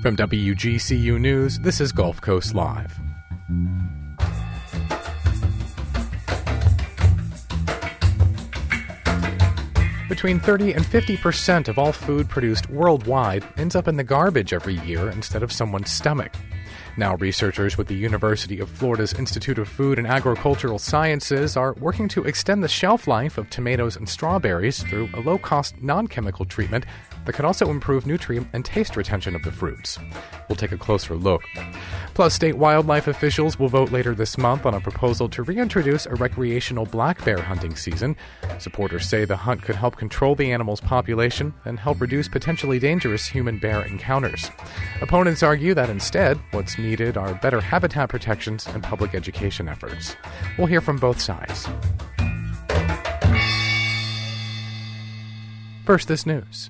From WGCU News, this is Gulf Coast Live. Between 30 and 50% of all food produced worldwide ends up in the garbage every year instead of someone's stomach. Now, researchers with the University of Florida's Institute of Food and Agricultural Sciences are working to extend the shelf life of tomatoes and strawberries through a low-cost, non-chemical treatment that could also improve nutrient and taste retention of the fruits. We'll take a closer look. Plus, state wildlife officials will vote later this month on a proposal to reintroduce a recreational black bear hunting season. Supporters say the hunt could help control the animal's population and help reduce potentially dangerous human-bear encounters. Opponents argue that instead, what's needed are better habitat protections and public education efforts. We'll hear from both sides. First, this news.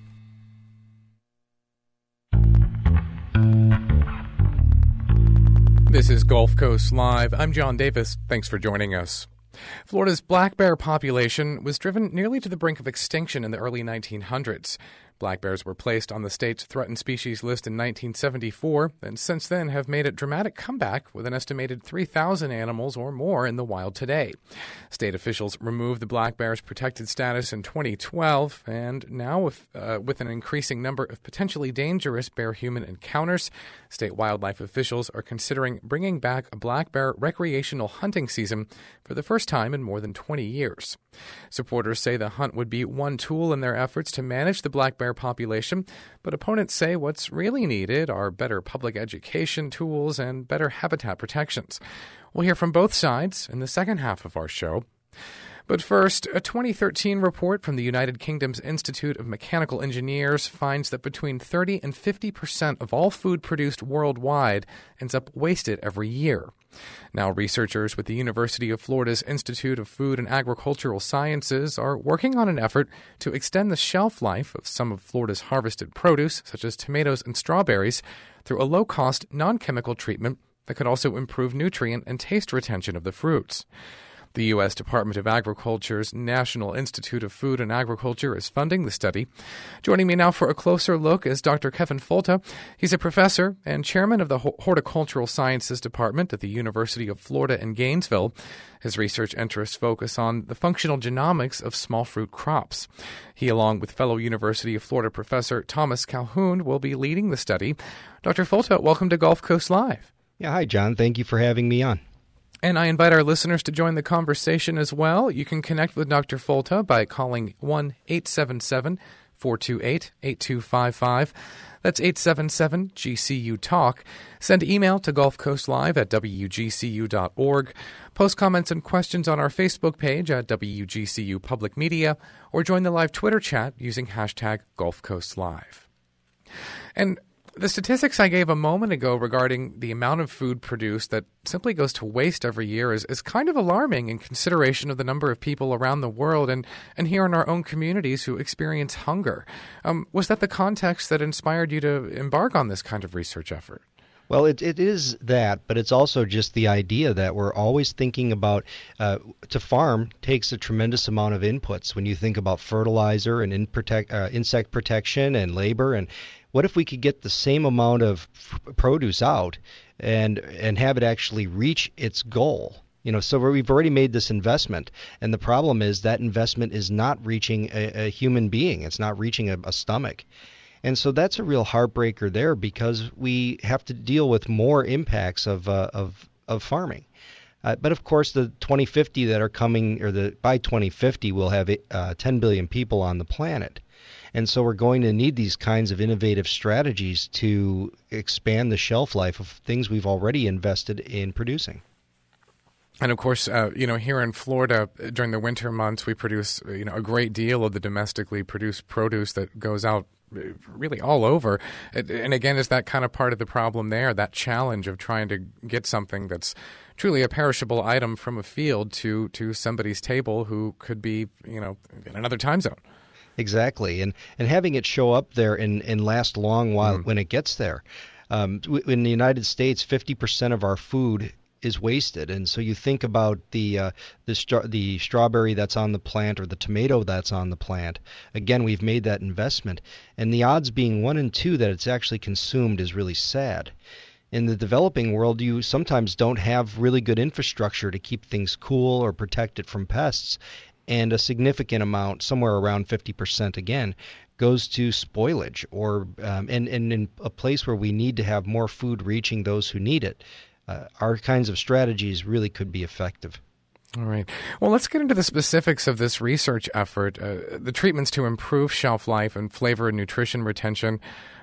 This is Gulf Coast Live. I'm John Davis. Thanks for joining us. Florida's black bear population was driven nearly to the brink of extinction in the early 1900s. Black bears were placed on the state's threatened species list in 1974, and since then have made a dramatic comeback with an estimated 3,000 animals or more in the wild today. State officials removed the black bear's protected status in 2012, and now with an increasing number of potentially dangerous bear-human encounters, state wildlife officials are considering bringing back a black bear recreational hunting season for the first time in more than 20 years. Supporters say the hunt would be one tool in their efforts to manage the black bear population, but opponents say what's really needed are better public education tools and better habitat protections. We'll hear from both sides in the second half of our show. But first, a 2013 report from the United Kingdom's Institute of Mechanical Engineers finds that between 30 and 50% of all food produced worldwide ends up wasted every year. Now, researchers with the University of Florida's Institute of Food and Agricultural Sciences are working on an effort to extend the shelf life of some of Florida's harvested produce, such as tomatoes and strawberries, through a low-cost, non-chemical treatment that could also improve nutrient and taste retention of the fruits. The U.S. Department of Agriculture's National Institute of Food and Agriculture is funding the study. Joining me now for a closer look is Dr. Kevin Folta. He's a professor and chairman of the Horticultural Sciences Department at the University of Florida in Gainesville. His research interests focus on the functional genomics of small fruit crops. He, along with fellow University of Florida professor Thomas Calhoun, will be leading the study. Dr. Folta, welcome to Gulf Coast Live. Yeah, hi, John. Thank you for having me on. And I invite our listeners to join the conversation as well. You can connect with Dr. Folta by calling 1-877-428-8255. That's 877-GCU-TALK. Send email to gulfcoastlive@wgcu.org. Post comments and questions on our Facebook page at WGCU Public Media, or join the live Twitter chat using hashtag GulfCoastLive. And the statistics I gave a moment ago regarding the amount of food produced that simply goes to waste every year is kind of alarming in consideration of the number of people around the world and here in our own communities who experience hunger. Was that the context that inspired you to embark on this kind of research effort? Well, it is that, but it's also just the idea that we're always thinking about, to farm takes a tremendous amount of inputs. When you think about fertilizer and insect protection and labor, and what if we could get the same amount of produce out and have it actually reach its goal? So we've already made this investment, and the problem is that investment is not reaching a human being. It's not reaching a stomach. And so that's a real heartbreaker there, because we have to deal with more impacts of farming. But of course, the 2050 that are coming, by 2050, we'll have 10 billion people on the planet. And so we're going to need these kinds of innovative strategies to expand the shelf life of things we've already invested in producing. And of course, here in Florida, during the winter months, we produce, a great deal of the domestically produced produce that goes out really all over. And again, is that kind of part of the problem there, that challenge of trying to get something that's truly a perishable item from a field to somebody's table who could be, in another time zone? Exactly, and having it show up there and last long while when it gets there. In the United States, 50% of our food is wasted. And so you think about the strawberry that's on the plant or the tomato that's on the plant. Again, we've made that investment, and the odds being 1 in 2 that it's actually consumed is really sad. In the developing world, you sometimes don't have really good infrastructure to keep things cool or protect it from pests, and a significant amount, somewhere around 50% again, goes to spoilage, or and in a place where we need to have more food reaching those who need it. Our kinds of strategies really could be effective. All right. Well, let's get into the specifics of this research effort. The treatments to improve shelf life and flavor and nutrition retention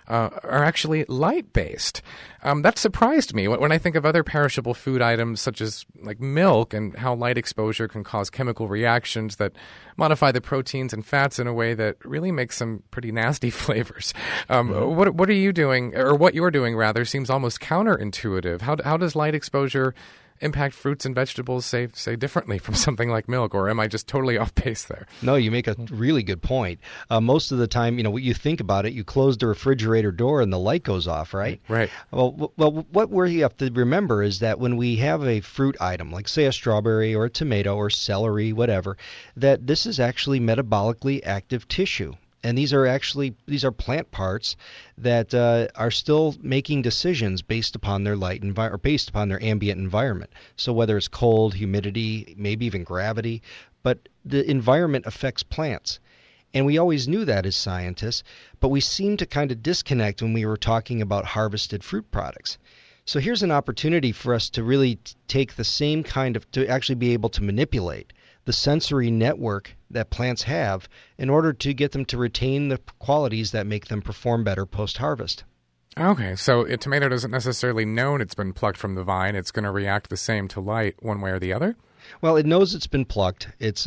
are actually light-based. That surprised me when I think of other perishable food items such as like milk and how light exposure can cause chemical reactions that modify the proteins and fats in a way that really makes some pretty nasty flavors. What are you doing, or what you're doing rather, seems almost counterintuitive. How does light exposure impact fruits and vegetables, say differently from something like milk, or am I just totally off base there? No, you make a really good point. Most of the time, when you think about it, you close the refrigerator door and the light goes off, right? Right. Well, what we have to remember is that when we have a fruit item, like say a strawberry or a tomato or celery, whatever, that this is actually metabolically active tissue. And these are plant parts that are still making decisions based upon their or based upon their ambient environment. So whether it's cold, humidity, maybe even gravity, but the environment affects plants. And we always knew that as scientists, but we seem to kind of disconnect when we were talking about harvested fruit products. So here's an opportunity for us to really take the same to actually be able to manipulate the sensory network that plants have in order to get them to retain the qualities that make them perform better post-harvest. Okay, so a tomato doesn't necessarily know it's been plucked from the vine. It's going to react the same to light one way or the other? Well, it knows it's been plucked.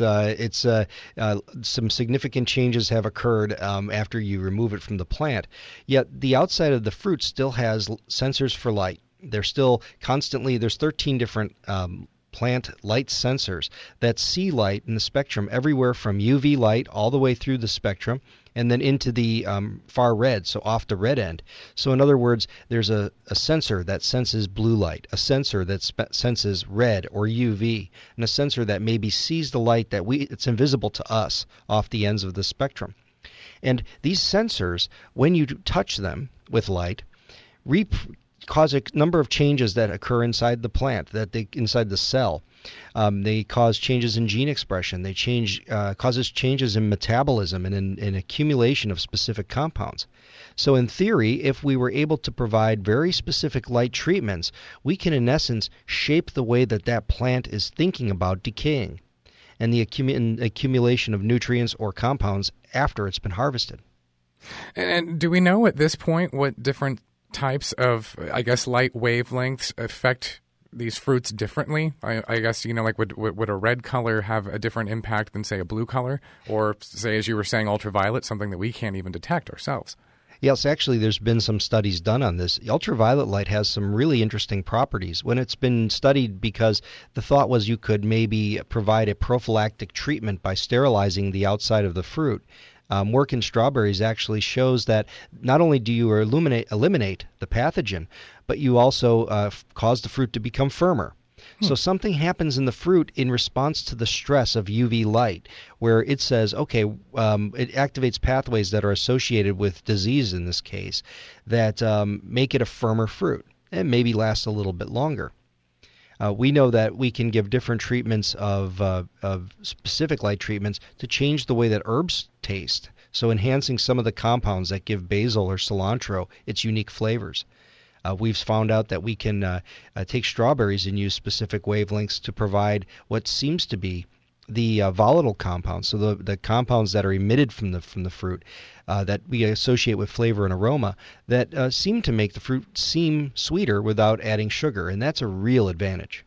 Some significant changes have occurred after you remove it from the plant. Yet the outside of the fruit still has sensors for light. There's 13 different plant light sensors that see light in the spectrum everywhere from UV light all the way through the spectrum and then into the far red, so off the red end. So in other words, there's a sensor that senses blue light, a sensor that senses red or UV, and a sensor that maybe sees the light that it's invisible to us off the ends of the spectrum. And these sensors, when you touch them with light, cause a number of changes that occur inside the plant, inside the cell. They cause changes in gene expression. They causes changes in metabolism and in accumulation of specific compounds. So in theory, if we were able to provide very specific light treatments, we can in essence shape the way that plant is thinking about decaying and the accumulation of nutrients or compounds after it's been harvested. And do we know at this point what different types of, I guess, light wavelengths affect these fruits differently? I guess, like would a red color have a different impact than, say, a blue color? Or, say, as you were saying, ultraviolet, something that we can't even detect ourselves? Yes, actually, there's been some studies done on this. Ultraviolet light has some really interesting properties. When it's been studied, because the thought was you could maybe provide a prophylactic treatment by sterilizing the outside of the fruit. Work in strawberries actually shows that not only do you eliminate the pathogen, but you also cause the fruit to become firmer. So something happens in the fruit in response to the stress of UV light, where it says, okay, it activates pathways that are associated with disease in this case that make it a firmer fruit and maybe last a little bit longer. We know that we can give different treatments of specific light treatments to change the way that herbs taste, so enhancing some of the compounds that give basil or cilantro its unique flavors. We've found out that we can take strawberries and use specific wavelengths to provide what seems to be the volatile compounds, so the compounds that are emitted from the fruit that we associate with flavor and aroma that seem to make the fruit seem sweeter without adding sugar, and that's a real advantage.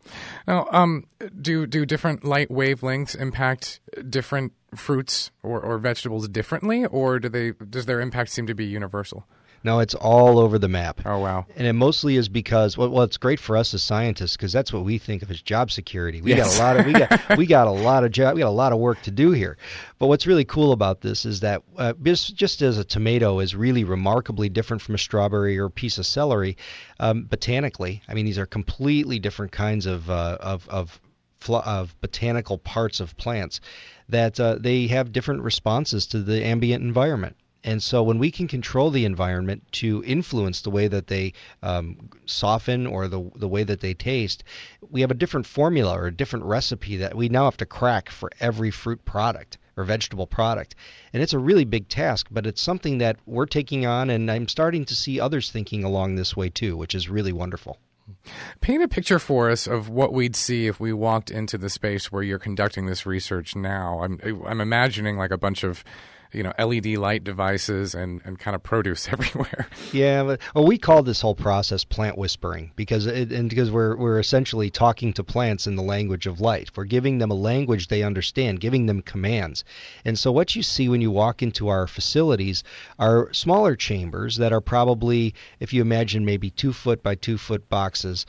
Now, do different light wavelengths impact different fruits or vegetables differently, or does their impact seem to be universal? No, it's all over the map. Oh, wow. And it mostly is because well, it's great for us as scientists because that's what we think of as job security. We Yes. got a lot of work to do here. But what's really cool about this is that just as a tomato is really remarkably different from a strawberry or a piece of celery, botanically, I mean these are completely different kinds of botanical parts of plants that they have different responses to the ambient environment. And so when we can control the environment to influence the way that they soften or the way that they taste, we have a different formula or a different recipe that we now have to crack for every fruit product or vegetable product. And it's a really big task, but it's something that we're taking on, and I'm starting to see others thinking along this way too, which is really wonderful. Paint a picture for us of what we'd see if we walked into the space where you're conducting this research now. I'm imagining like a bunch of LED light devices and kind of produce everywhere. Yeah, well, we call this whole process plant whispering because we're essentially talking to plants in the language of light. We're giving them a language they understand, giving them commands. And so what you see when you walk into our facilities are smaller chambers that are probably, if you imagine maybe 2 foot by 2 foot boxes,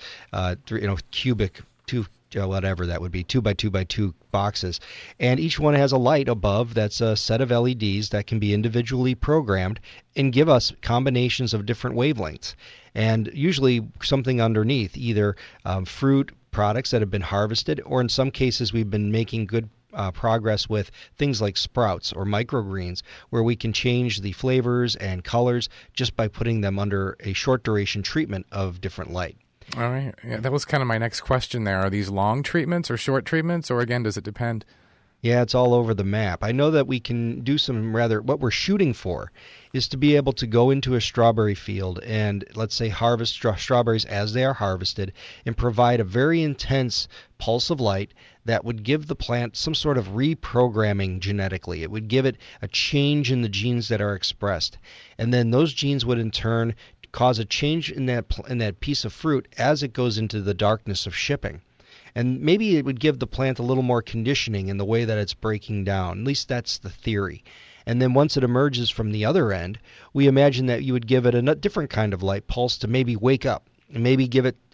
cubic, whatever that would be, 2 by 2 by 2 boxes, and each one has a light above that's a set of LEDs that can be individually programmed and give us combinations of different wavelengths, and usually something underneath, either fruit products that have been harvested, or in some cases we've been making good progress with things like sprouts or microgreens, where we can change the flavors and colors just by putting them under a short duration treatment of different light. All right. Yeah, that was kind of my next question there. Are these long treatments or short treatments, or again, does it depend? Yeah, it's all over the map. I know that we can do what we're shooting for is to be able to go into a strawberry field and, let's say, harvest strawberries as they are harvested and provide a very intense pulse of light that would give the plant some sort of reprogramming genetically. It would give it a change in the genes that are expressed. And then those genes would in turn cause a change in that piece of fruit as it goes into the darkness of shipping. And maybe it would give the plant a little more conditioning in the way that it's breaking down. At least that's the theory. And then once it emerges from the other end, we imagine that you would give it a different kind of light pulse to maybe wake up, and maybe give it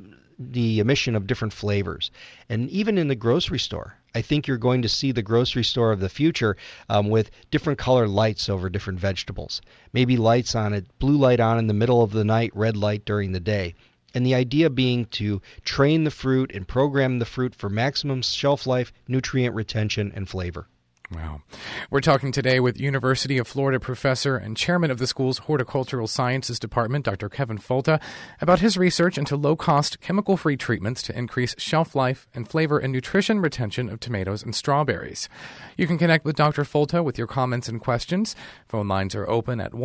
the emission of different flavors. And even in the grocery store, I think you're going to see the grocery store of the future with different color lights over different vegetables. Maybe lights on it, blue light on in the middle of the night, red light during the day. And the idea being to train the fruit and program the fruit for maximum shelf life, nutrient retention, and flavor. Wow. We're talking today with University of Florida professor and chairman of the school's Horticultural Sciences Department, Dr. Kevin Folta, about his research into low-cost, chemical-free treatments to increase shelf life and flavor and nutrition retention of tomatoes and strawberries. You can connect with Dr. Folta with your comments and questions. Phone lines are open at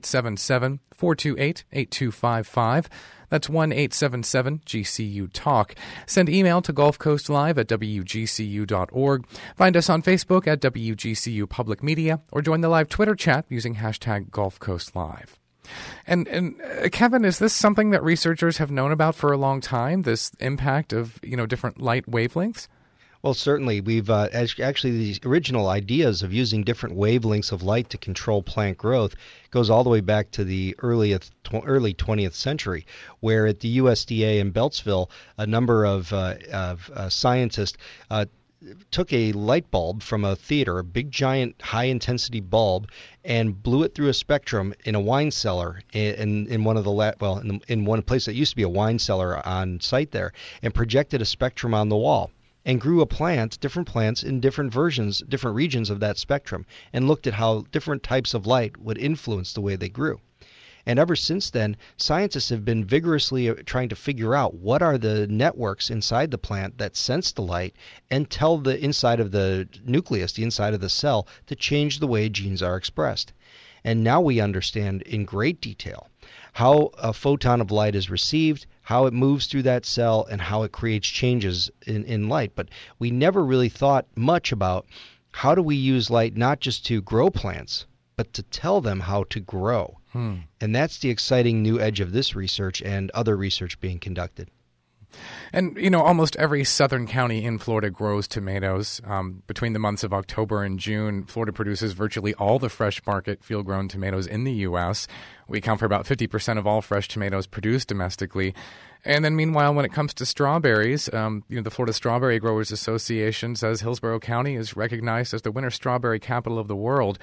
1-877-428-8255. That's 1-877-GCU-TALK. Send email to gulfcoastlive@wgcu.org. Find us on Facebook at WGCU Public Media, or join the live Twitter chat using hashtag GulfCoastLive. And Kevin, is this something that researchers have known about for a long time, this impact of different light wavelengths? Well, certainly. We've actually the original ideas of using different wavelengths of light to control plant growth goes all the way back to the early 20th century, where at the USDA in Beltsville, a number of scientists took a light bulb from a theater, a big giant high-intensity bulb, and blew it through a spectrum in a wine cellar in one of the in one place that used to be a wine cellar on site there, and projected a spectrum on the wall, and grew different plants in different regions of that spectrum, and looked at how different types of light would influence the way they grew. And ever since then, scientists have been vigorously trying to figure out what are the networks inside the plant that sense the light and tell the inside of the nucleus, the inside of the cell, to change the way genes are expressed. And now we understand in great detail how a photon of light is received, how it moves through that cell, and how it creates changes in light. But we never really thought much about how do we use light not just to grow plants, but to tell them how to grow. And that's the exciting new edge of this research and other research being conducted. And, almost every southern county in Florida grows tomatoes. Between the months of October and June, Florida produces virtually all the fresh market field-grown tomatoes in the U.S. We account for about 50% of all fresh tomatoes produced domestically. And then meanwhile, when it comes to strawberries, the Florida Strawberry Growers Association says Hillsborough County is recognized as the winter strawberry capital of the world.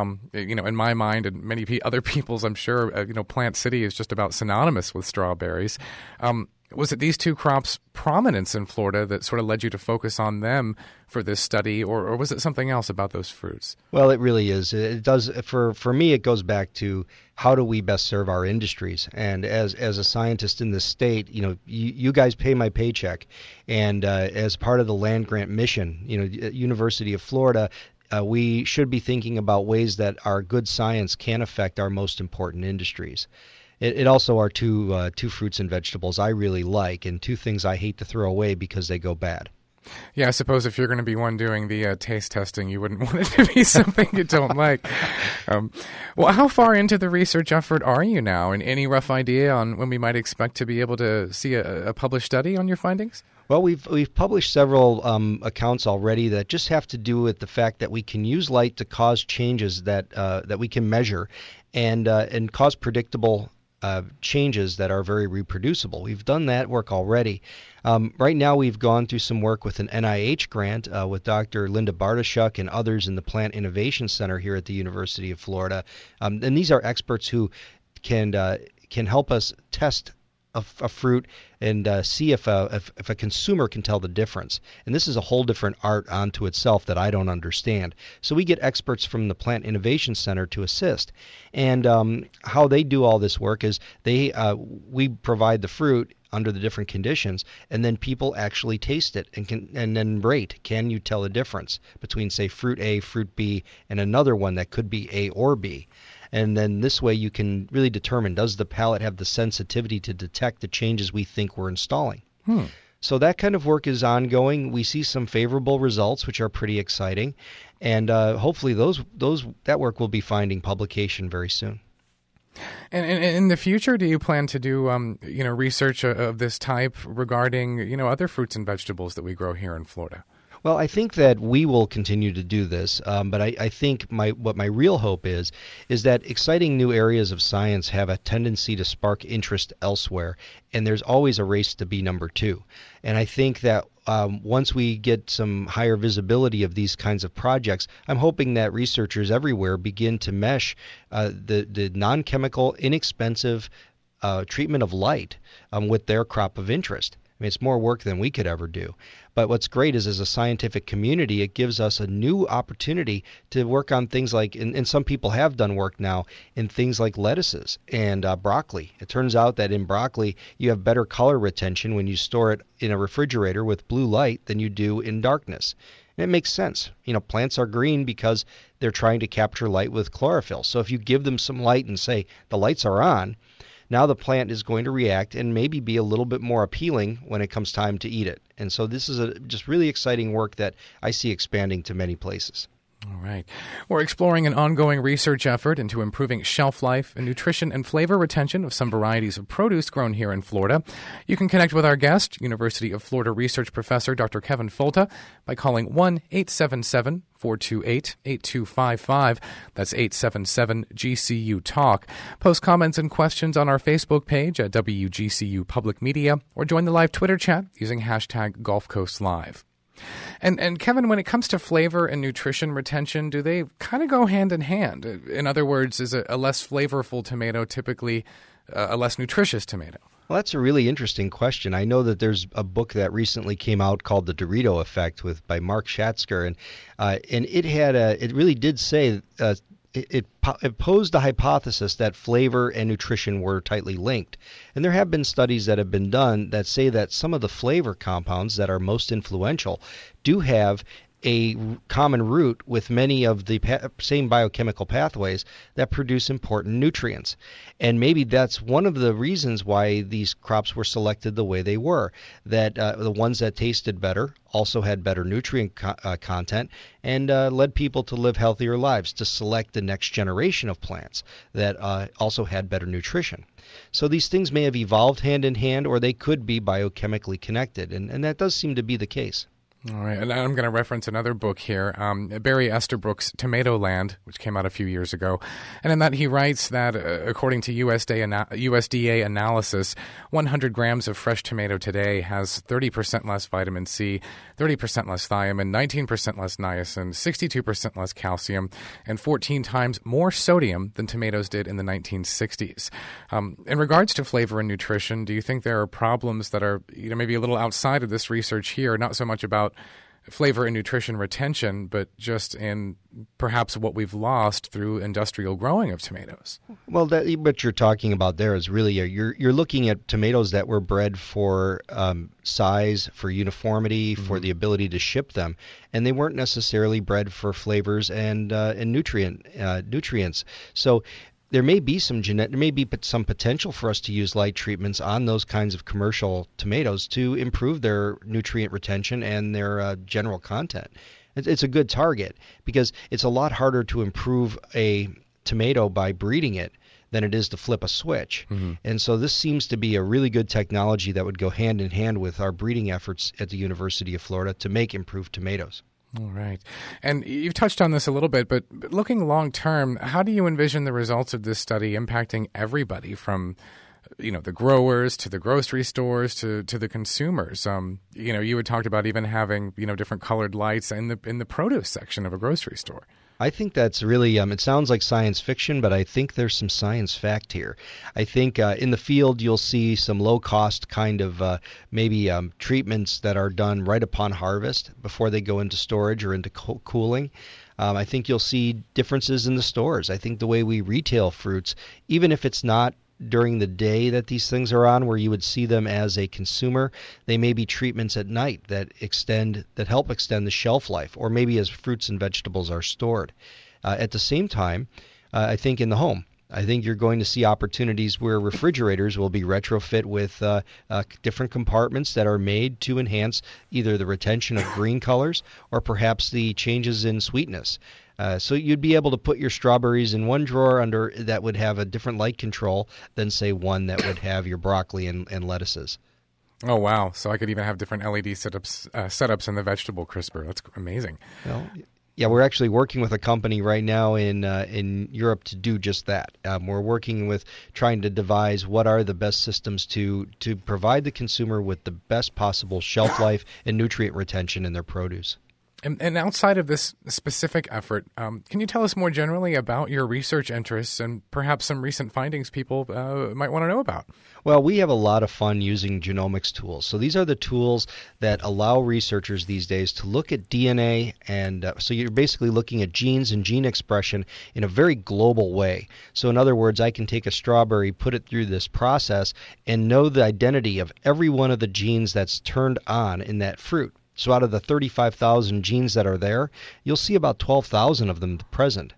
In my mind and many other people's, I'm sure, Plant City is just about synonymous with strawberries. Was it these two crops' prominence in Florida that sort of led you to focus on them for this study, or was it something else about those fruits? Well, it really is. It does. For me, it goes back to how do we best serve our industries. And as a scientist in this state, you guys pay my paycheck, and as part of the land grant mission, University of Florida, we should be thinking about ways that our good science can affect our most important industries. It also are two fruits and vegetables I really like, and two things I hate to throw away because they go bad. Yeah, I suppose if you're going to be one doing the taste testing, you wouldn't want it to be something you don't like. Well, how far into the research effort are you now? And any rough idea on when we might expect to be able to see a published study on your findings? Well, we've published several accounts already that just have to do with the fact that we can use light to cause changes that we can measure, and cause predictable changes that are very reproducible. We've done that work already. Right now, we've gone through some work with an NIH grant with Dr. Linda Bartoshuk and others in the Plant Innovation Center here at the University of Florida. And these are experts who can help us test a fruit and see if a consumer can tell the difference. And this is a whole different art unto itself that I don't understand. So we get experts from the Plant Innovation Center to assist. And how they do all this work is we provide the fruit under the different conditions, and then people actually taste it and then rate. Can you tell the difference between, say, fruit A, fruit B, and another one that could be A or B? And then this way you can really determine, does the palate have the sensitivity to detect the changes we think we're installing? So that kind of work is ongoing. We see some favorable results, which are pretty exciting. And hopefully that work will be finding publication very soon. And in the future, do you plan to do research of this type regarding other fruits and vegetables that we grow here in Florida? Well, I think that we will continue to do this, but I think what my real hope is that exciting new areas of science have a tendency to spark interest elsewhere, and there's always a race to be number two. And I think that once we get some higher visibility of these kinds of projects, I'm hoping that researchers everywhere begin to mesh the non-chemical, inexpensive treatment of light with their crop of interest. I mean, it's more work than we could ever do. But what's great is, as a scientific community, it gives us a new opportunity to work on things like, and some people have done work now, in things like lettuces and broccoli. It turns out that in broccoli, you have better color retention when you store it in a refrigerator with blue light than you do in darkness. And it makes sense. Plants are green because they're trying to capture light with chlorophyll. So if you give them some light and say, the lights are on, now the plant is going to react and maybe be a little bit more appealing when it comes time to eat it. And so this is just really exciting work that I see expanding to many places. All right. We're exploring an ongoing research effort into improving shelf life and nutrition and flavor retention of some varieties of produce grown here in Florida. You can connect with our guest, University of Florida research professor Dr. Kevin Folta, by calling 1-877-428-8255. That's 877-GCU-TALK. Post comments and questions on our Facebook page at WGCU Public Media, or join the live Twitter chat using hashtag Gulf Coast Live. And Kevin, when it comes to flavor and nutrition retention, do they kind of go hand in hand? In other words, is a less flavorful tomato typically a less nutritious tomato? Well, that's a really interesting question. I know that there's a book that recently came out called The Dorito Effect by Mark Schatzker, and it really did say it posed the hypothesis that flavor and nutrition were tightly linked. And there have been studies that have been done that say that some of the flavor compounds that are most influential do have a common root with many of the same biochemical pathways that produce important nutrients. And maybe that's one of the reasons why these crops were selected the way they were, that the ones that tasted better also had better nutrient content and led people to live healthier lives, to select the next generation of plants that also had better nutrition. So these things may have evolved hand in hand, or they could be biochemically connected, and that does seem to be the case. All right, and I'm going to reference another book here, Barry Estabrook's Tomatoland, which came out a few years ago. And in that he writes that, according to USDA analysis, 100 grams of fresh tomato today has 30% less vitamin C, 30% less thiamine, 19% less niacin, 62% less calcium, and 14 times more sodium than tomatoes did in the 1960s. In regards to flavor and nutrition, do you think there are problems that are maybe a little outside of this research here, not so much about flavor and nutrition retention, but just in perhaps what we've lost through industrial growing of tomatoes? Well, what you're talking about there is really you're looking at tomatoes that were bred for size, for uniformity, for the ability to ship them, and they weren't necessarily bred for flavors and nutrients. So there may be some potential for us to use light treatments on those kinds of commercial tomatoes to improve their nutrient retention and their general content. It's a good target because it's a lot harder to improve a tomato by breeding it than it is to flip a switch. And so this seems to be a really good technology that would go hand in hand with our breeding efforts at the University of Florida to make improved tomatoes. All right. And you've touched on this a little bit, but looking long term, how do you envision the results of this study impacting everybody from, the growers to the grocery stores to the consumers? You had talked about even having, different colored lights in the produce section of a grocery store. I think that's really, it sounds like science fiction, but I think there's some science fact here. I think in the field you'll see some low-cost kind of maybe treatments that are done right upon harvest before they go into storage or into cooling. I think you'll see differences in the stores. I think the way we retail fruits, even if it's not during the day that these things are on, where you would see them as a consumer, they may be treatments at night that help extend the shelf life, or maybe as fruits and vegetables are stored. At the same time, I think in the home, I think you're going to see opportunities where refrigerators will be retrofit with different compartments that are made to enhance either the retention of green colors or perhaps the changes in sweetness. So you'd be able to put your strawberries in one drawer that would have a different light control than, say, one that would have your broccoli and lettuces. Oh, wow. So I could even have different LED setups in the vegetable crisper. That's amazing. Well, yeah, we're actually working with a company right now in Europe to do just that. We're working with trying to devise what are the best systems to provide the consumer with the best possible shelf life and nutrient retention in their produce. And outside of this specific effort, can you tell us more generally about your research interests and perhaps some recent findings people might want to know about? Well, we have a lot of fun using genomics tools. So these are the tools that allow researchers these days to look at DNA, and so you're basically looking at genes and gene expression in a very global way. So in other words, I can take a strawberry, put it through this process, and know the identity of every one of the genes that's turned on in that fruit. So out of the 35,000 genes that are there, you'll see about 12,000 of them present.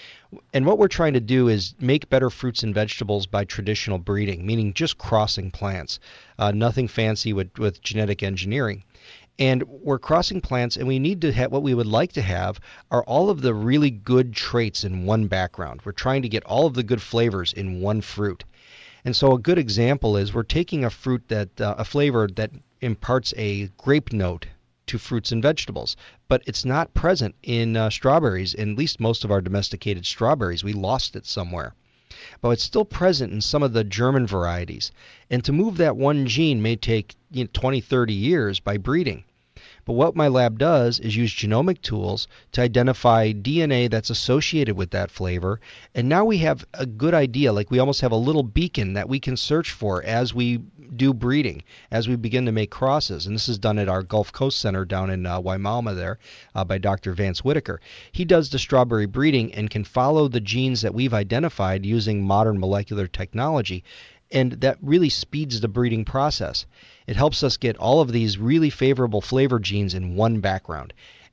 And what we're trying to do is make better fruits and vegetables by traditional breeding, meaning just crossing plants, nothing fancy with genetic engineering. And we're crossing plants, and we need to have what we would like to have are all of the really good traits in one background. We're trying to get all of the good flavors in one fruit. And so a good example is we're taking a fruit a flavor that imparts a grape note to fruits and vegetables, but it's not present in strawberries, in at least most of our domesticated strawberries. We lost it somewhere. But it's still present in some of the German varieties. And to move that one gene may take 20, 30 years by breeding. But what my lab does is use genomic tools to identify DNA that's associated with that flavor. And now we have a good idea, like we almost have a little beacon that we can search for as we do breeding, as we begin to make crosses. And this is done at our Gulf Coast Center down in Waimauma there by Dr. Vance Whitaker. He does the strawberry breeding and can follow the genes that we've identified using modern molecular technology. And that really speeds the breeding process. It helps us get all of these really favorable flavor genes in one background.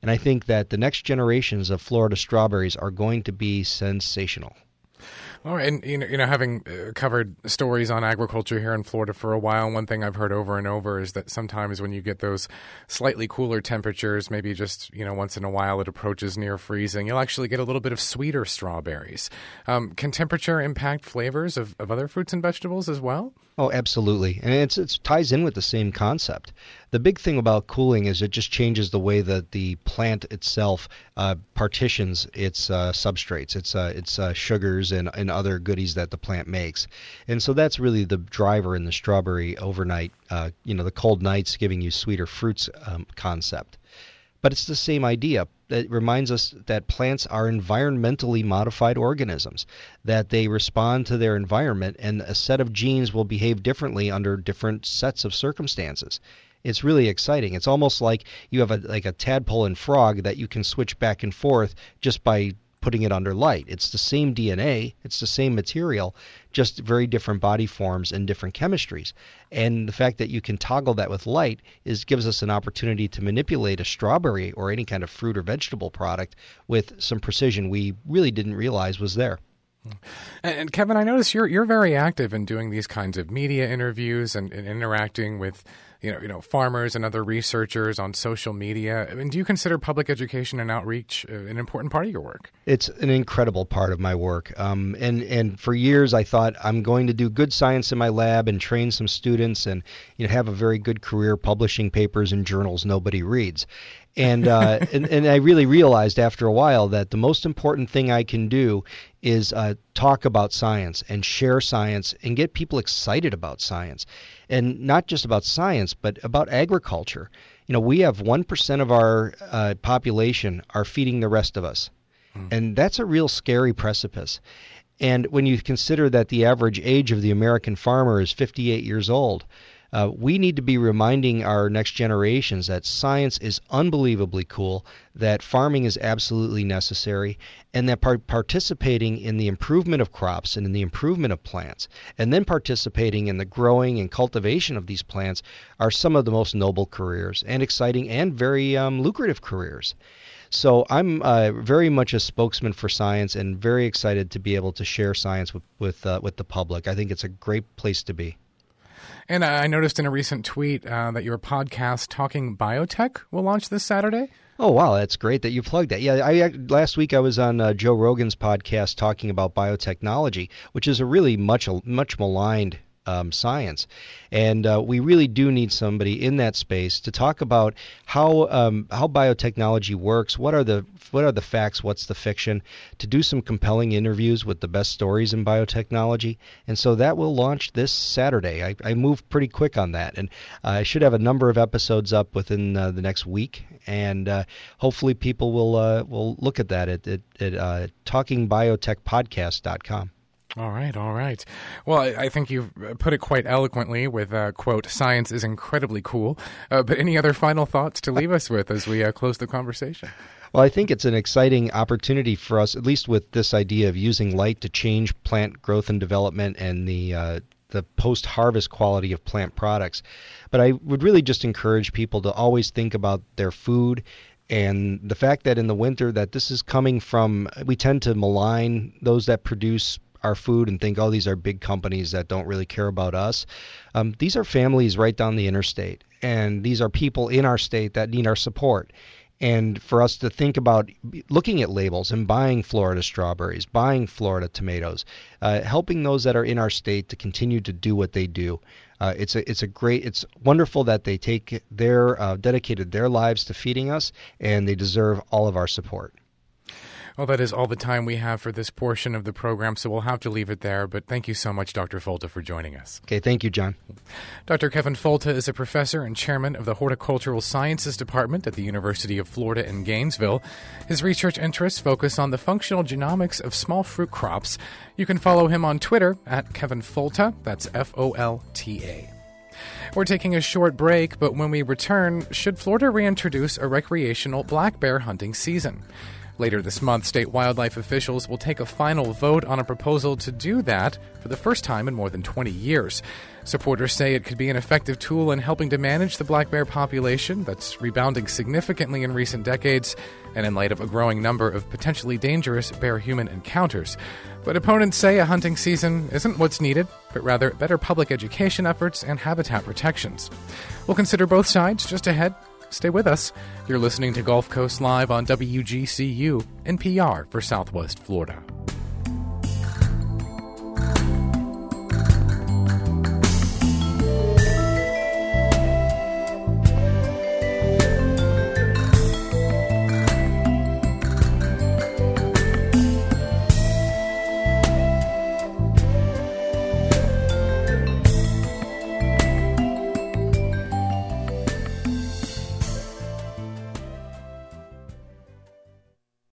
And I think that the next generations of Florida strawberries are going to be sensational. All right, and having covered stories on agriculture here in Florida for a while, one thing I've heard over and over is that sometimes when you get those slightly cooler temperatures, maybe just once in a while it approaches near freezing, you'll actually get a little bit of sweeter strawberries. Can temperature impact flavors of other fruits and vegetables as well? Oh, absolutely, and it ties in with the same concept. The big thing about cooling is it just changes the way that the plant itself partitions its substrates, its sugars and other goodies that the plant makes. And so that's really the driver in the strawberry overnight, the cold nights giving you sweeter fruits concept. But it's the same idea. It reminds us that plants are environmentally modified organisms, that they respond to their environment, and a set of genes will behave differently under different sets of circumstances. It's really exciting. It's almost like you have a tadpole and frog that you can switch back and forth just by putting it under light. It's the same DNA, it's the same material, just very different body forms and different chemistries. And the fact that you can toggle that with light gives us an opportunity to manipulate a strawberry or any kind of fruit or vegetable product with some precision we really didn't realize was there. And Kevin, I notice you're very active in doing these kinds of media interviews and interacting with farmers and other researchers on social media. I mean, do you consider public education and outreach an important part of your work? It's an incredible part of my work. And for years I thought I'm going to do good science in my lab and train some students and have a very good career publishing papers in journals nobody reads. And and I really realized after a while that the most important thing I can do is talk about science and share science and get people excited about science. And not just about science, but about agriculture. We have 1% of our population are feeding the rest of us. And that's a real scary precipice. And when you consider that the average age of the American farmer is 58 years old, we need to be reminding our next generations that science is unbelievably cool, that farming is absolutely necessary, and that participating in the improvement of crops and in the improvement of plants, and then participating in the growing and cultivation of these plants are some of the most noble careers and exciting and very lucrative careers. So I'm very much a spokesman for science and very excited to be able to share science with the public. I think it's a great place to be. And I noticed in a recent tweet that your podcast, Talking Biotech, will launch this Saturday. Oh, wow. That's great that you plugged that. Yeah, last week I was on Joe Rogan's podcast talking about biotechnology, which is a really much maligned science. And we really do need somebody in that space to talk about how biotechnology works, what are the facts, what's the fiction, to do some compelling interviews with the best stories in biotechnology. And so that will launch this Saturday. I moved pretty quick on that, and I should have a number of episodes up within the next week, and hopefully people will look at that at talkingbiotechpodcast.com. All right. Well, I think you've put it quite eloquently with, quote, science is incredibly cool. But any other final thoughts to leave us with as we close the conversation? Well, I think it's an exciting opportunity for us, at least with this idea of using light to change plant growth and development and the post-harvest quality of plant products. But I would really just encourage people to always think about their food and the fact that in the winter that this is coming from, we tend to malign those that produce our food and think, oh, these are big companies that don't really care about us. These are families right down the interstate, and these are people in our state that need our support. And for us to think about looking at labels and buying Florida strawberries, buying Florida tomatoes, helping those that are in our state to continue to do what they do. It's wonderful that they dedicated their lives to feeding us, and they deserve all of our support. Well, that is all the time we have for this portion of the program, so we'll have to leave it there. But thank you so much, Dr. Folta, for joining us. Okay, thank you, John. Dr. Kevin Folta is a professor and chairman of the Horticultural Sciences Department at the University of Florida in Gainesville. His research interests focus on the functional genomics of small fruit crops. You can follow him on Twitter at Kevin Folta. That's Folta. We're taking a short break, but when we return, should Florida reintroduce a recreational black bear hunting season? Later this month, state wildlife officials will take a final vote on a proposal to do that for the first time in more than 20 years. Supporters say it could be an effective tool in helping to manage the black bear population that's rebounding significantly in recent decades and in light of a growing number of potentially dangerous bear-human encounters. But opponents say a hunting season isn't what's needed, but rather better public education efforts and habitat protections. We'll consider both sides just ahead. Stay with us. You're listening to Gulf Coast Live on WGCU, NPR for Southwest Florida.